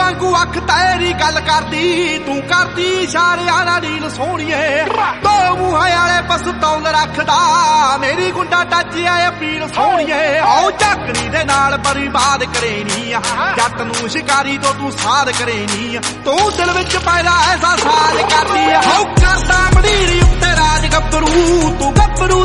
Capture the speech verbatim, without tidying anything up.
वांगू अख तेरी गल करदी तू करदी इशारियां नाल नील सोहणीए दो मूहां वाले पसतौल रखदा मेरी गुंडा टच आए अपील सोहणीए आओ झकनी दे नाल बर्बाद करेनी जट नूं शिकारी तो तू साध करेनी तू दिल विच पैदा ऐसा साध करदी हो करदा मंडीरी उत्ते राज गब्बरू तू गब्बरू